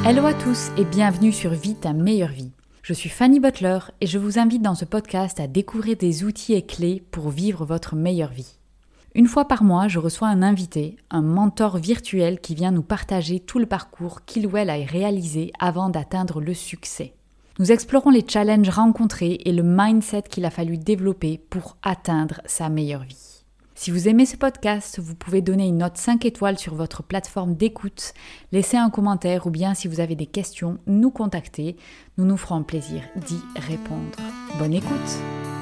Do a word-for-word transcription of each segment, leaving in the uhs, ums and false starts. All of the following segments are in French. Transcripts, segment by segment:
Hello à tous et bienvenue sur Vie ta meilleure vie. Je suis Fanny Butler et je vous invite dans ce podcast à découvrir des outils et clés pour vivre votre meilleure vie. Une fois par mois, je reçois un invité, un mentor virtuel qui vient nous partager tout le parcours qu'il ou elle a réalisé avant d'atteindre le succès. Nous explorons les challenges rencontrés et le mindset qu'il a fallu développer pour atteindre sa meilleure vie. Si vous aimez ce podcast, vous pouvez donner une note cinq étoiles sur votre plateforme d'écoute, laisser un commentaire ou bien si vous avez des questions, nous contacter. Nous nous ferons plaisir d'y répondre. Bonne écoute!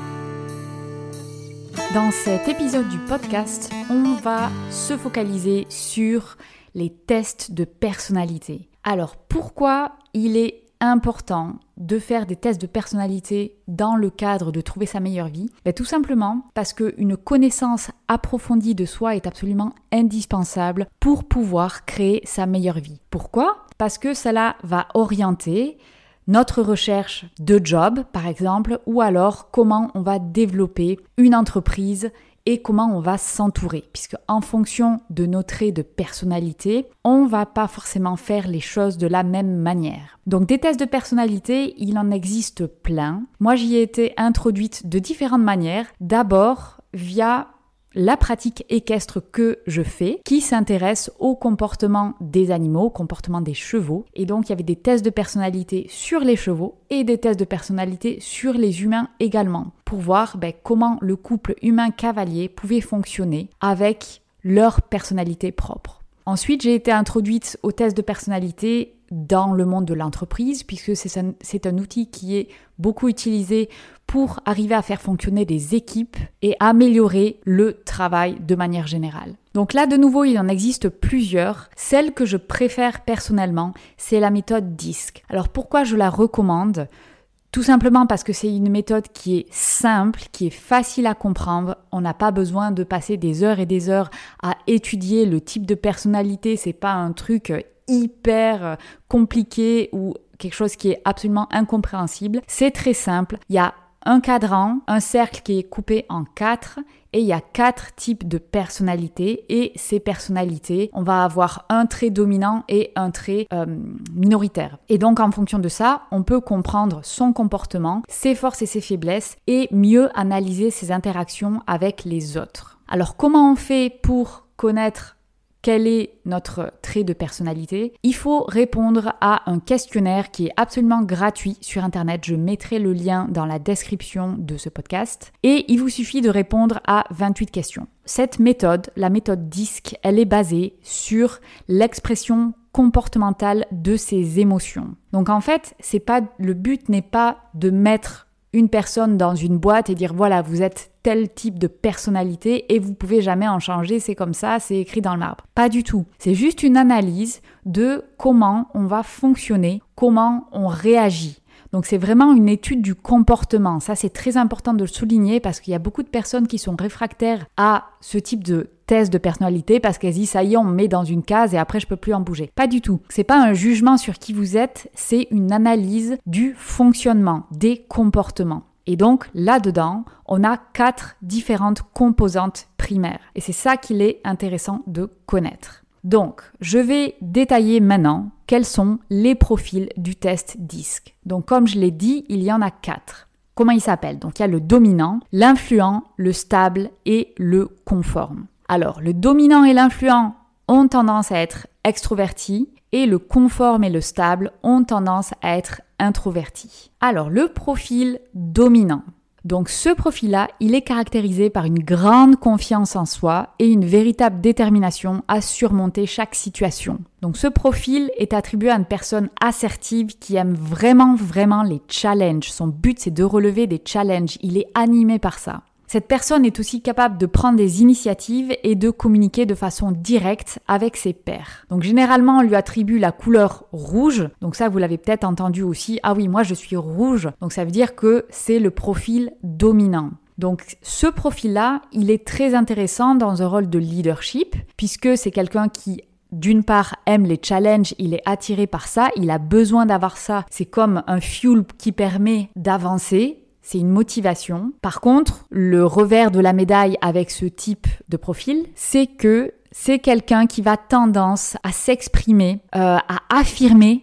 Dans cet épisode du podcast, on va se focaliser sur les tests de personnalité. Alors pourquoi il est important de faire des tests de personnalité dans le cadre de trouver sa meilleure vie? Ben, tout simplement parce qu'une connaissance approfondie de soi est absolument indispensable pour pouvoir créer sa meilleure vie. Pourquoi? Parce que cela va orienter notre recherche de job, par exemple, ou alors comment on va développer une entreprise et comment on va s'entourer. Puisque en fonction de nos traits de personnalité, on ne va pas forcément faire les choses de la même manière. Donc des tests de personnalité, il en existe plein. Moi, j'y ai été introduite de différentes manières. D'abord, via la pratique équestre que je fais, qui s'intéresse au comportement des animaux, au comportement des chevaux. Et donc, il y avait des tests de personnalité sur les chevaux et des tests de personnalité sur les humains également, pour voir ben, comment le couple humain-cavalier pouvait fonctionner avec leur personnalité propre. Ensuite, j'ai été introduite aux tests de personnalité dans le monde de l'entreprise, puisque c'est un, c'est un outil qui est beaucoup utilisé pour arriver à faire fonctionner des équipes et améliorer le travail de manière générale. Donc là, de nouveau, il en existe plusieurs. Celle que je préfère personnellement, c'est la méthode D I S C. Alors pourquoi je la recommande ? Tout simplement parce que c'est une méthode qui est simple, qui est facile à comprendre. On n'a pas besoin de passer des heures et des heures à étudier le type de personnalité. C'est pas un truc hyper compliqué ou quelque chose qui est absolument incompréhensible. C'est très simple. Il y a un cadran, un cercle qui est coupé en quatre et il y a quatre types de personnalités et ces personnalités, on va avoir un trait dominant et un trait euh, minoritaire. Et donc en fonction de ça, on peut comprendre son comportement, ses forces et ses faiblesses et mieux analyser ses interactions avec les autres. Alors comment on fait pour connaître quel est notre trait de personnalité? Il faut répondre à un questionnaire qui est absolument gratuit sur Internet. Je mettrai le lien dans la description de ce podcast. Et il vous suffit de répondre à vingt-huit questions. Cette méthode, la méthode D I S C, elle est basée sur l'expression comportementale de ses émotions. Donc en fait, c'est pas, le but n'est pas de mettre une personne dans une boîte et dire voilà, vous êtes tel type de personnalité et vous pouvez jamais en changer, c'est comme ça, c'est écrit dans le marbre. Pas du tout. C'est juste une analyse de comment on va fonctionner, comment on réagit. Donc c'est vraiment une étude du comportement. Ça, c'est très important de le souligner parce qu'il y a beaucoup de personnes qui sont réfractaires à ce type de test de personnalité parce qu'elles disent ça y est, on me met dans une case et après je peux plus en bouger. Pas du tout. C'est pas un jugement sur qui vous êtes, c'est une analyse du fonctionnement, des comportements. Et donc là-dedans, on a quatre différentes composantes primaires. Et c'est ça qu'il est intéressant de connaître. Donc, je vais détailler maintenant quels sont les profils du test D I S C. Donc, comme je l'ai dit, il y en a quatre. Comment ils s'appellent? Donc, il y a le dominant, l'influent, le stable et le conforme. Alors, le dominant et l'influent ont tendance à être extrovertis et le conforme et le stable ont tendance à être introvertis. Alors, le profil dominant. Donc ce profil-là, il est caractérisé par une grande confiance en soi et une véritable détermination à surmonter chaque situation. Donc ce profil est attribué à une personne assertive qui aime vraiment, vraiment les challenges. Son but, c'est de relever des challenges. Il est animé par ça. Cette personne est aussi capable de prendre des initiatives et de communiquer de façon directe avec ses pairs. Donc généralement, on lui attribue la couleur rouge. Donc ça, vous l'avez peut-être entendu aussi. Ah oui, moi je suis rouge. Donc ça veut dire que c'est le profil dominant. Donc ce profil-là, il est très intéressant dans un rôle de leadership puisque c'est quelqu'un qui d'une part aime les challenges, il est attiré par ça, il a besoin d'avoir ça. C'est comme un fuel qui permet d'avancer. C'est une motivation. Par contre, le revers de la médaille avec ce type de profil, c'est que c'est quelqu'un qui va tendance à s'exprimer, euh, à affirmer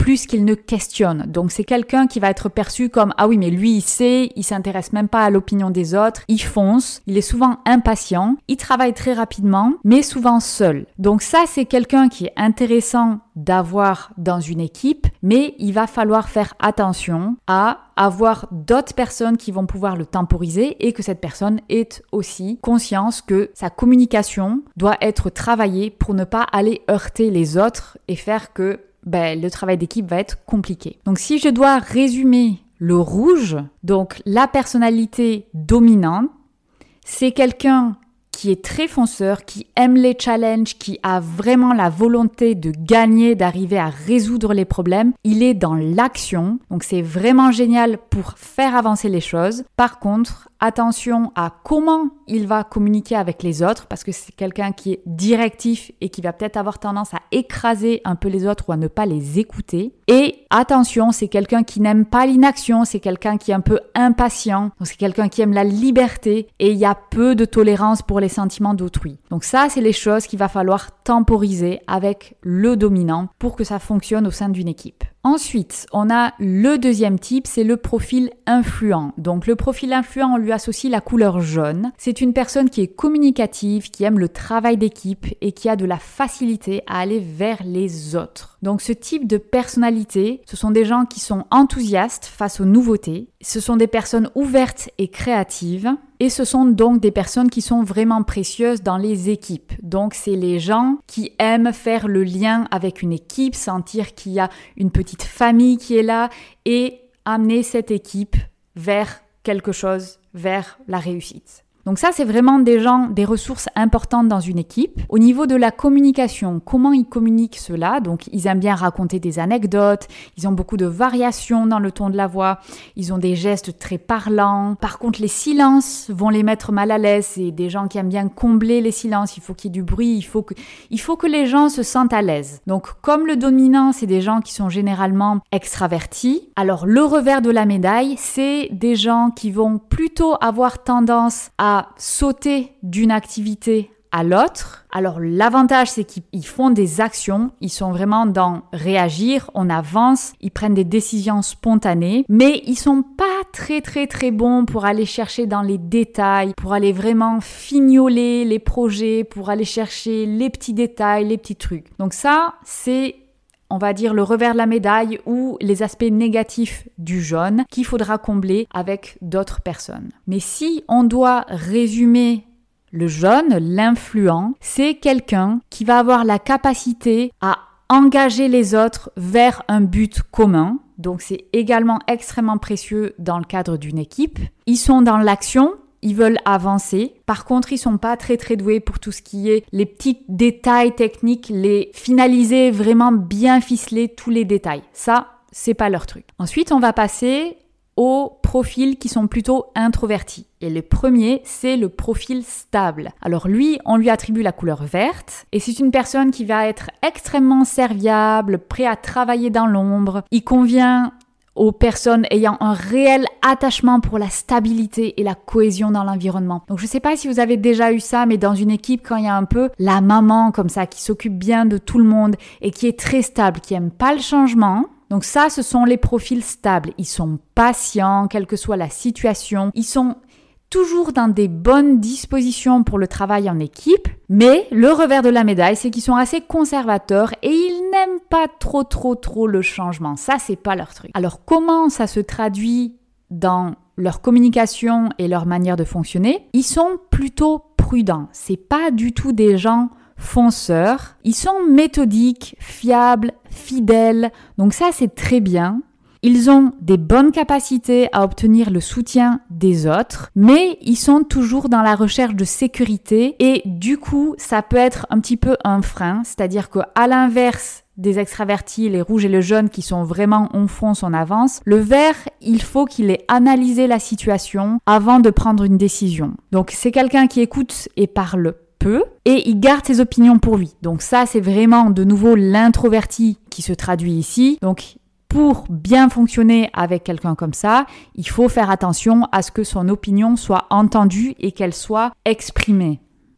plus qu'il ne questionne. Donc c'est quelqu'un qui va être perçu comme « Ah oui, mais lui, il sait, il s'intéresse même pas à l'opinion des autres, il fonce, il est souvent impatient, il travaille très rapidement, mais souvent seul. » Donc ça, c'est quelqu'un qui est intéressant d'avoir dans une équipe, mais il va falloir faire attention à avoir d'autres personnes qui vont pouvoir le temporiser et que cette personne ait aussi conscience que sa communication doit être travaillée pour ne pas aller heurter les autres et faire que ben, le travail d'équipe va être compliqué. Donc si je dois résumer le rouge, donc la personnalité dominante, c'est quelqu'un qui est très fonceur, qui aime les challenges, qui a vraiment la volonté de gagner, d'arriver à résoudre les problèmes. Il est dans l'action, donc c'est vraiment génial pour faire avancer les choses. Par contre, attention à comment il va communiquer avec les autres, parce que c'est quelqu'un qui est directif et qui va peut-être avoir tendance à écraser un peu les autres ou à ne pas les écouter. Et attention, c'est quelqu'un qui n'aime pas l'inaction, c'est quelqu'un qui est un peu impatient, donc c'est quelqu'un qui aime la liberté et il y a peu de tolérance pour les sentiments d'autrui. Donc ça, c'est les choses qu'il va falloir temporiser avec le dominant pour que ça fonctionne au sein d'une équipe. Ensuite, on a le deuxième type, c'est le profil influent. Donc le profil influent, on lui associe la couleur jaune. C'est une personne qui est communicative, qui aime le travail d'équipe et qui a de la facilité à aller vers les autres. Donc ce type de personnalité, ce sont des gens qui sont enthousiastes face aux nouveautés. Ce sont des personnes ouvertes et créatives. Et ce sont donc des personnes qui sont vraiment précieuses dans les équipes. Donc c'est les gens qui aiment faire le lien avec une équipe, sentir qu'il y a une petite famille qui est là et amener cette équipe vers quelque chose, vers la réussite. Donc ça, c'est vraiment des gens, des ressources importantes dans une équipe. Au niveau de la communication, comment ils communiquent cela? Donc, ils aiment bien raconter des anecdotes, ils ont beaucoup de variations dans le ton de la voix, ils ont des gestes très parlants. Par contre, les silences vont les mettre mal à l'aise. C'est des gens qui aiment bien combler les silences, il faut qu'il y ait du bruit, il faut que, il faut que les gens se sentent à l'aise. Donc, comme le dominant, c'est des gens qui sont généralement extravertis, alors le revers de la médaille, c'est des gens qui vont plutôt avoir tendance à sauter d'une activité à l'autre. Alors l'avantage, c'est qu'ils font des actions, ils sont vraiment dans réagir, on avance, ils prennent des décisions spontanées, mais ils sont pas très très très bons pour aller chercher dans les détails, pour aller vraiment fignoler les projets, pour aller chercher les petits détails, les petits trucs. Donc ça, c'est, on va dire, le revers de la médaille ou les aspects négatifs du jaune qu'il faudra combler avec d'autres personnes. Mais si on doit résumer le jaune, l'influent, c'est quelqu'un qui va avoir la capacité à engager les autres vers un but commun. Donc c'est également extrêmement précieux dans le cadre d'une équipe. Ils sont dans l'action. Ils veulent avancer. Par contre, ils sont pas très très doués pour tout ce qui est les petits détails techniques, les finaliser, vraiment bien ficeler tous les détails. Ça, c'est pas leur truc. Ensuite, on va passer aux profils qui sont plutôt introvertis. Et le premier, c'est le profil stable. Alors lui, on lui attribue la couleur verte et c'est une personne qui va être extrêmement serviable, prêt à travailler dans l'ombre. Il convient aux personnes ayant un réel attachement pour la stabilité et la cohésion dans l'environnement. Donc je sais pas si vous avez déjà eu ça, mais dans une équipe, quand il y a un peu la maman comme ça, qui s'occupe bien de tout le monde et qui est très stable, qui aime pas le changement. Donc ça, ce sont les profils stables. Ils sont patients, quelle que soit la situation. Ils sont toujours dans des bonnes dispositions pour le travail en équipe, mais le revers de la médaille, c'est qu'ils sont assez conservateurs et ils n'aiment pas trop, trop, trop le changement. Ça, c'est pas leur truc. Alors, comment ça se traduit dans leur communication et leur manière de fonctionner? Ils sont plutôt prudents. C'est pas du tout des gens fonceurs. Ils sont méthodiques, fiables, fidèles. Donc ça, c'est très bien. Ils ont des bonnes capacités à obtenir le soutien des autres, mais ils sont toujours dans la recherche de sécurité et du coup, ça peut être un petit peu un frein, c'est-à-dire qu'à l'inverse des extravertis, les rouges et les jaunes qui sont vraiment on fonce, on avance, le vert, il faut qu'il ait analysé la situation avant de prendre une décision. Donc c'est quelqu'un qui écoute et parle peu et il garde ses opinions pour lui. Donc ça, c'est vraiment de nouveau l'introverti qui se traduit ici. Donc pour bien fonctionner avec quelqu'un comme ça, il faut faire attention à ce que son opinion soit entendue et qu'elle soit exprimée.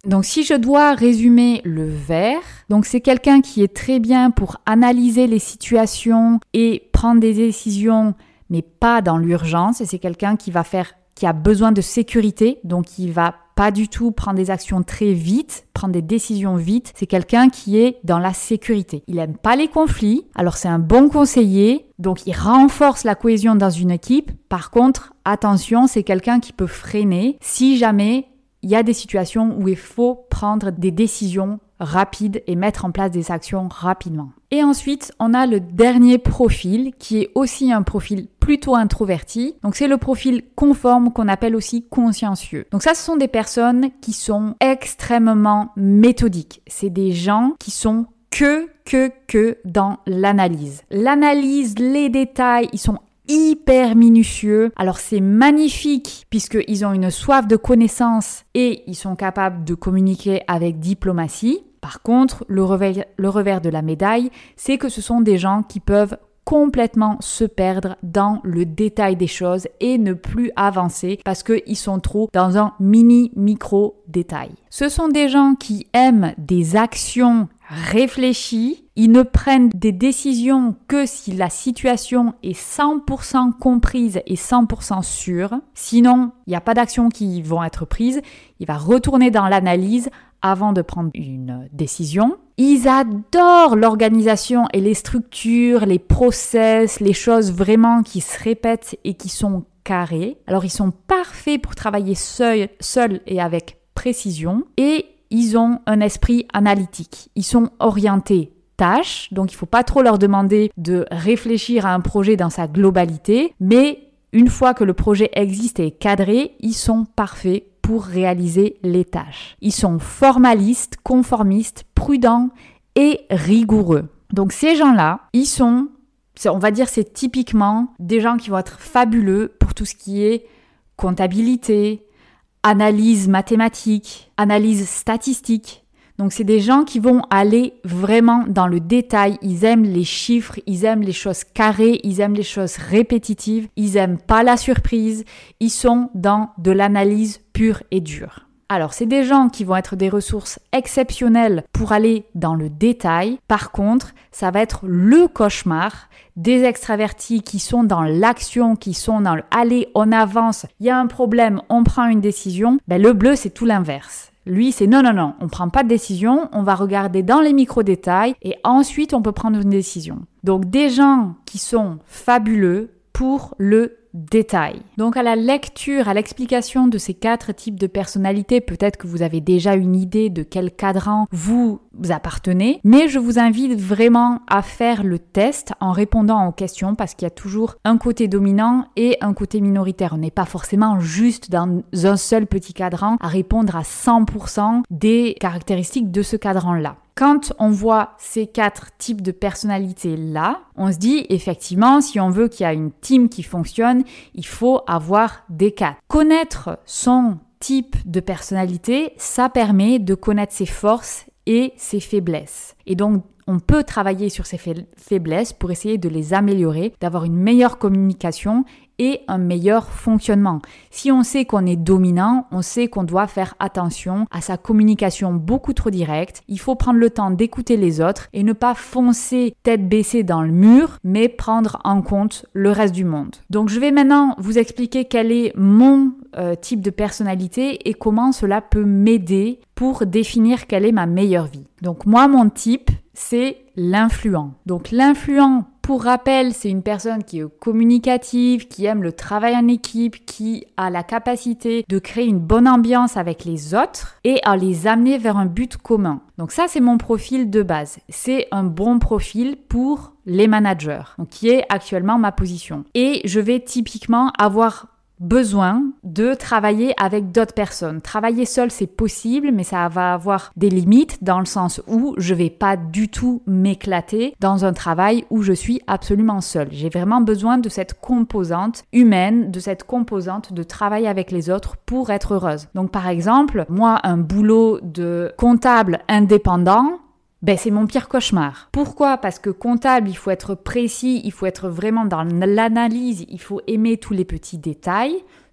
Donc si je dois résumer le vert, donc c'est quelqu'un qui est très bien pour analyser les situations et prendre des décisions, mais pas dans l'urgence. Et c'est quelqu'un qui va faire, qui a besoin de sécurité, donc il va pas du tout prendre des actions très vite, prendre des décisions vite. C'est quelqu'un qui est dans la sécurité. Il aime pas les conflits, alors c'est un bon conseiller, donc il renforce la cohésion dans une équipe. Par contre, attention, c'est quelqu'un qui peut freiner si jamais il y a des situations où il faut prendre des décisions rapides et mettre en place des actions rapidement. Et ensuite, on a le dernier profil qui est aussi un profil plutôt introverti. Donc c'est le profil conforme qu'on appelle aussi consciencieux. Donc ça, ce sont des personnes qui sont extrêmement méthodiques. C'est des gens qui sont que, que, que dans l'analyse. L'analyse, les détails, ils sont hyper minutieux. Alors c'est magnifique puisqu'ils ont une soif de connaissance et ils sont capables de communiquer avec diplomatie. Par contre, le revers, le revers de la médaille, c'est que ce sont des gens qui peuvent complètement se perdre dans le détail des choses et ne plus avancer parce qu'ils sont trop dans un mini micro détail. Ce sont des gens qui aiment des actions réfléchies. Ils ne prennent des décisions que si la situation est cent pour cent comprise et cent pour cent sûre. Sinon, il n'y a pas d'actions qui vont être prises. Il va retourner dans l'analyse avant de prendre une décision. Ils adorent l'organisation et les structures, les process, les choses vraiment qui se répètent et qui sont carrées. Alors, ils sont parfaits pour travailler seuls seul et avec précision. Et ils ont un esprit analytique. Ils sont orientés tâches, donc il ne faut pas trop leur demander de réfléchir à un projet dans sa globalité, mais une fois que le projet existe et est cadré, ils sont parfaits pour réaliser les tâches. Ils sont formalistes, conformistes, prudents et rigoureux. Donc ces gens-là, ils sont, on va dire, c'est typiquement des gens qui vont être fabuleux pour tout ce qui est comptabilité, analyse mathématique, analyse statistique. Donc c'est des gens qui vont aller vraiment dans le détail, ils aiment les chiffres, ils aiment les choses carrées, ils aiment les choses répétitives, ils aiment pas la surprise, ils sont dans de l'analyse pure et dure. Alors c'est des gens qui vont être des ressources exceptionnelles pour aller dans le détail. Par contre, ça va être le cauchemar des extravertis qui sont dans l'action, qui sont dans le « allez, on avance, il y a un problème, on prend une décision ». Ben, le bleu, c'est tout l'inverse. Lui, c'est non, non, non, on ne prend pas de décision, on va regarder dans les micro-détails et ensuite on peut prendre une décision. Donc des gens qui sont fabuleux pour le détail. Donc à la lecture, à l'explication de ces quatre types de personnalités, peut-être que vous avez déjà une idée de quel cadran vous appartenez, mais je vous invite vraiment à faire le test en répondant aux questions parce qu'il y a toujours un côté dominant et un côté minoritaire. On n'est pas forcément juste dans un seul petit cadran à répondre à cent pour cent des caractéristiques de ce cadran-là. Quand on voit ces quatre types de personnalités-là, on se dit effectivement, si on veut qu'il y ait une team qui fonctionne, il faut avoir des quatre. Connaître son type de personnalité, ça permet de connaître ses forces et ses faiblesses. Et donc, on peut travailler sur ces faiblesses pour essayer de les améliorer, d'avoir une meilleure communication et un meilleur fonctionnement. Si on sait qu'on est dominant, on sait qu'on doit faire attention à sa communication beaucoup trop directe. Il faut prendre le temps d'écouter les autres et ne pas foncer tête baissée dans le mur, mais prendre en compte le reste du monde. Donc je vais maintenant vous expliquer quel est mon euh, type de personnalité et comment cela peut m'aider pour définir quelle est ma meilleure vie. Donc moi, mon type, c'est l'influent. Donc l'influent, pour rappel, c'est une personne qui est communicative, qui aime le travail en équipe, qui a la capacité de créer une bonne ambiance avec les autres et à les amener vers un but commun. Donc ça, c'est mon profil de base. C'est un bon profil pour les managers, donc qui est actuellement ma position. Et je vais typiquement avoir besoin de travailler avec d'autres personnes. Travailler seul, c'est possible, mais ça va avoir des limites dans le sens où je vais pas du tout m'éclater dans un travail où je suis absolument seule. J'ai vraiment besoin de cette composante humaine, de cette composante de travail avec les autres pour être heureuse. Donc par exemple, moi, un boulot de comptable indépendant, ben, c'est mon pire cauchemar. Pourquoi ? Parce que comptable, il faut être précis, il faut être vraiment dans l'analyse, il faut aimer tous les petits détails.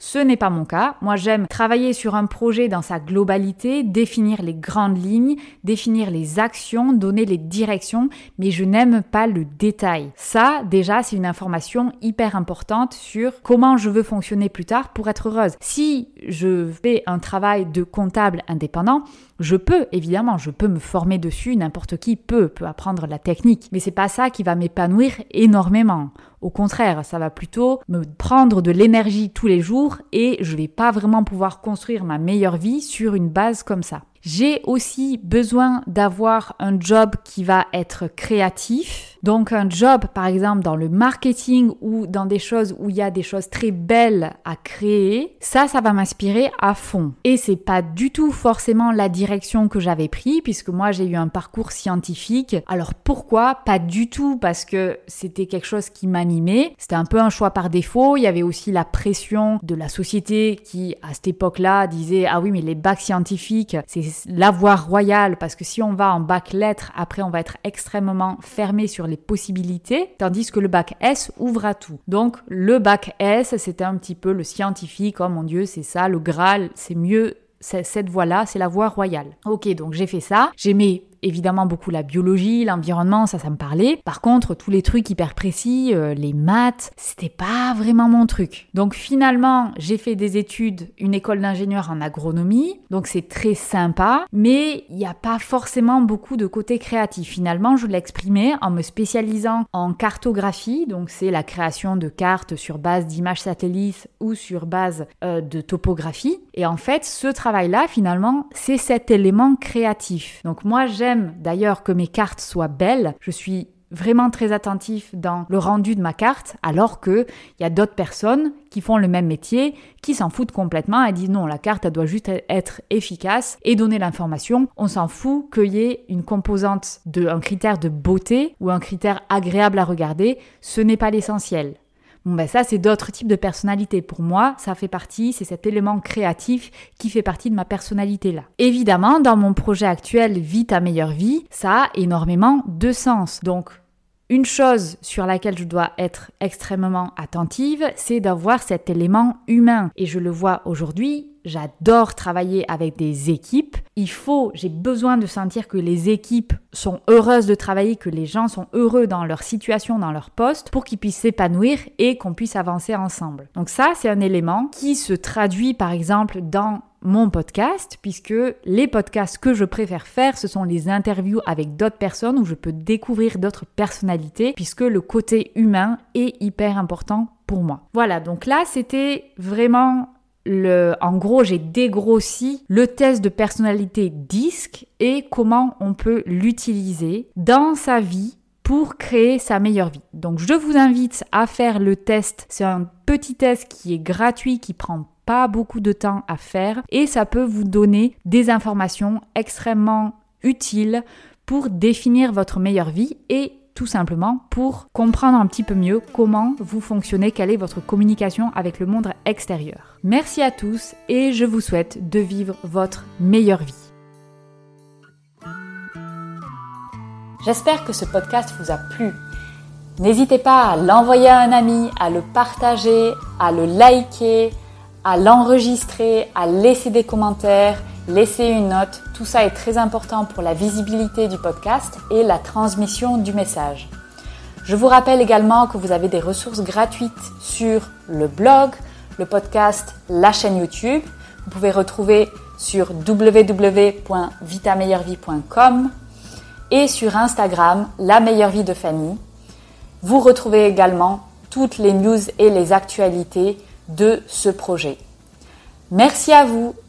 Ce n'est pas mon cas. Moi, j'aime travailler sur un projet dans sa globalité, définir les grandes lignes, définir les actions, donner les directions, mais je n'aime pas le détail. Ça, déjà, c'est une information hyper importante sur comment je veux fonctionner plus tard pour être heureuse. Si je fais un travail de comptable indépendant, je peux, évidemment, je peux me former dessus, n'importe qui peut, peut apprendre la technique, mais c'est pas ça qui va m'épanouir énormément. Au contraire, ça va plutôt me prendre de l'énergie tous les jours et je vais pas vraiment pouvoir construire ma meilleure vie sur une base comme ça. J'ai aussi besoin d'avoir un job qui va être créatif. Donc un job, par exemple, dans le marketing ou dans des choses où il y a des choses très belles à créer, ça, ça va m'inspirer à fond. Et c'est pas du tout forcément la direction que j'avais prise, puisque moi, j'ai eu un parcours scientifique. Alors pourquoi? Pas du tout parce que c'était quelque chose qui m'animait. C'était un peu un choix par défaut. Il y avait aussi la pression de la société qui, à cette époque-là, disait « Ah oui, mais les bacs scientifiques, c'est la voie royale parce que si on va en bac lettres, après on va être extrêmement fermé sur les possibilités, tandis que le bac S ouvre à tout. Donc le bac S, c'était un petit peu le scientifique, oh mon Dieu, c'est ça, le Graal, c'est mieux, c'est, cette voie-là, c'est la voie royale. Ok, donc j'ai fait ça, j'aimais évidemment beaucoup la biologie, l'environnement, ça, ça me parlait. Par contre, tous les trucs hyper précis, euh, les maths, c'était pas vraiment mon truc. Donc finalement, j'ai fait des études, une école d'ingénieur en agronomie, donc c'est très sympa, mais il n'y a pas forcément beaucoup de côté créatif. Finalement, je l'ai exprimé en me spécialisant en cartographie, donc c'est la création de cartes sur base d'images satellites ou sur base euh, de topographie. Et en fait, ce travail-là, finalement, c'est cet élément créatif. Donc moi, j'aime d'ailleurs que mes cartes soient belles. Je suis vraiment très attentif dans le rendu de ma carte, alors qu'il y a d'autres personnes qui font le même métier, qui s'en foutent complètement et disent non, la carte, elle doit juste être efficace et donner l'information. On s'en fout qu'il y ait une composante, de, un critère de beauté ou un critère agréable à regarder. Ce n'est pas l'essentiel. Bon ben ça, c'est d'autres types de personnalités. Pour moi, ça fait partie, c'est cet élément créatif qui fait partie de ma personnalité là. Évidemment, dans mon projet actuel, Vie ta meilleure vie, ça a énormément de sens. Donc, une chose sur laquelle je dois être extrêmement attentive, c'est d'avoir cet élément humain. Et je le vois aujourd'hui, j'adore travailler avec des équipes. Il faut, j'ai besoin de sentir que les équipes sont heureuses de travailler, que les gens sont heureux dans leur situation, dans leur poste, pour qu'ils puissent s'épanouir et qu'on puisse avancer ensemble. Donc ça, c'est un élément qui se traduit par exemple dans mon podcast, puisque les podcasts que je préfère faire, ce sont les interviews avec d'autres personnes où je peux découvrir d'autres personnalités, puisque le côté humain est hyper important pour moi. Voilà, donc là, c'était vraiment le... En gros, j'ai dégrossi le test de personnalité D I S C et comment on peut l'utiliser dans sa vie pour créer sa meilleure vie. Donc, je vous invite à faire le test. C'est un petit test qui est gratuit, qui prend pas beaucoup de temps à faire et ça peut vous donner des informations extrêmement utiles pour définir votre meilleure vie et tout simplement pour comprendre un petit peu mieux comment vous fonctionnez, quelle est votre communication avec le monde extérieur. Merci à tous et je vous souhaite de vivre votre meilleure vie. J'espère que ce podcast vous a plu. N'hésitez pas à l'envoyer à un ami, à le partager, à le liker, à l'enregistrer, à laisser des commentaires, laisser une note. Tout ça est très important pour la visibilité du podcast et la transmission du message. Je vous rappelle également que vous avez des ressources gratuites sur le blog, le podcast, la chaîne YouTube. Vous pouvez retrouver sur w w w point vita meilleure vie point com et sur Instagram, la meilleure vie de Fanny. Vous retrouvez également toutes les news et les actualités de ce projet. Merci à vous